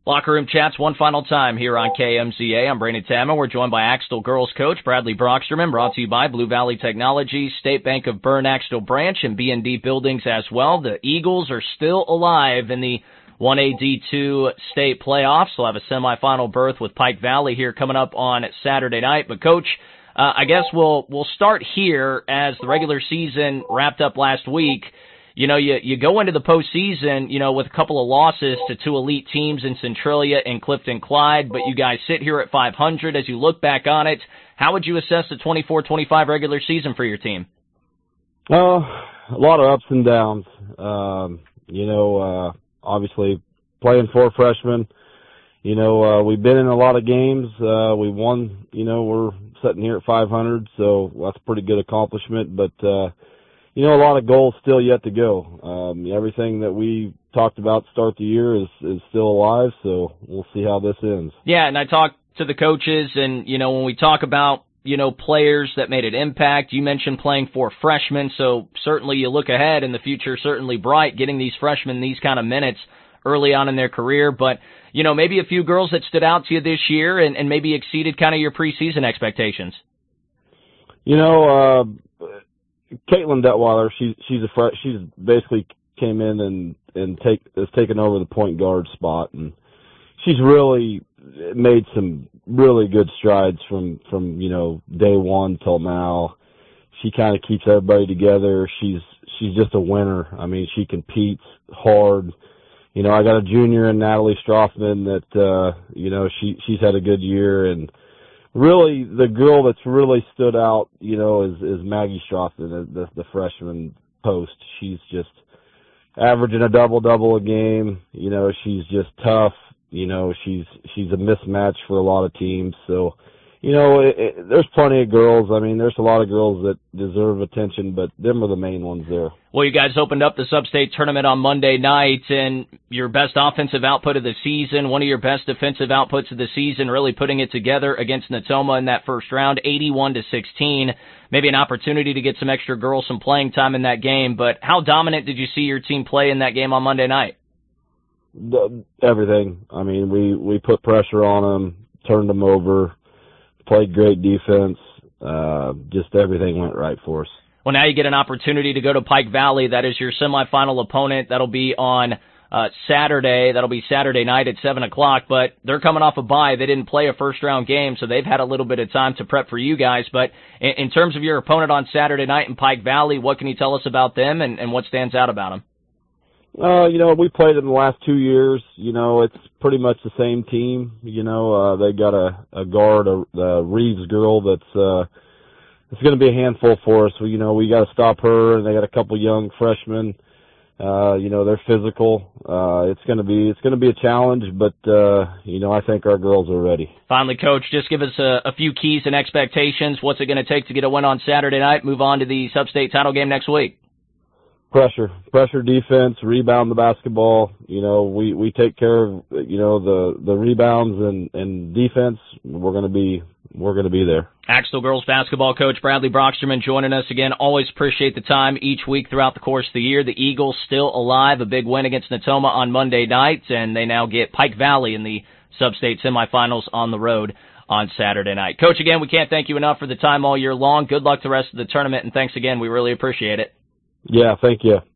Locker Room Chats one final time here on KMZA. I'm Brandon Tama. We're joined by Axtell girls coach Bradley Brocksterman, brought to you by Blue Valley Technologies, State Bank of Bern Axtell branch, and B&D Buildings as well. The Eagles are still alive in the 1AD2 state playoffs. They'll have a semifinal berth with Pike Valley here coming up on Saturday night. But Coach, I guess we'll start here as the regular season wrapped up last week. You know, you go into the postseason, you know, with a couple of losses to two elite teams in Centralia and Clifton Clyde, but you guys sit here at 500. As you look back on it, how would you assess the 24-25 regular season for your team? A lot of ups and downs. Obviously playing four freshmen, we've been in a lot of games. We won, we're sitting here at 500, so that's a pretty good accomplishment, but, a lot of goals still yet to go. Everything that we talked about to start the year is still alive, so we'll see how this ends. Yeah, and I talked to the coaches, and, when we talk about, players that made an impact, you mentioned playing for freshmen, so certainly you look ahead and the future certainly bright, getting these freshmen these kind of minutes early on in their career, but, maybe a few girls that stood out to you this year and maybe exceeded kind of your preseason expectations. Caitlin Detweiler, she's basically came in and has taken over the point guard spot, and she's really made some really good strides from day one till now. She kind of keeps everybody together. She's just a winner. I mean, she competes hard. I got a junior in Natalie Strothman that she's had a good year, and really, the girl that's really stood out, is Maggie Strothman, the freshman post. She's just averaging a double-double a game. She's just tough. She's a mismatch for a lot of teams. So, there's plenty of girls. I mean, there's a lot of girls that deserve attention, but them are the main ones there. Well, you guys opened up the sub-state tournament on Monday night, and your best offensive output of the season, one of your best defensive outputs of the season, really putting it together against Natoma in that first round, 81-16. Maybe an opportunity to get some extra girls some playing time in that game, but how dominant did you see your team play in that game on Monday night? Everything. I mean, we put pressure on them, turned them over, played great defense. Just everything went right for us. Well, now you get an opportunity to go to Pike Valley. That is your semifinal opponent. That'll be on Saturday. That'll be Saturday night at 7 o'clock, but they're coming off a bye. They didn't play a first-round game, so they've had a little bit of time to prep for you guys. But in terms of your opponent on Saturday night in Pike Valley, what can you tell us about them and what stands out about them? We played in the last 2 years. It's pretty much the same team. They got a guard, a Reeves girl that's it's going to be a handful for us. We got to stop her, and they got a couple young freshmen. They're physical. It's going to be a challenge, but I think our girls are ready. Finally, Coach, just give us a few keys and expectations. What's it going to take to get a win on Saturday night? Move on to the sub-state title game next week. Pressure defense, rebound the basketball. We take care of, the rebounds and defense. We're going to be there. Axtell girls basketball coach Bradley Brocksterman joining us again. Always appreciate the time each week throughout the course of the year. The Eagles still alive, a big win against Natoma on Monday night, and they now get Pike Valley in the sub-state semifinals on the road on Saturday night. Coach, again, we can't thank you enough for the time all year long. Good luck the rest of the tournament, and thanks again. We really appreciate it. Yeah, thank you.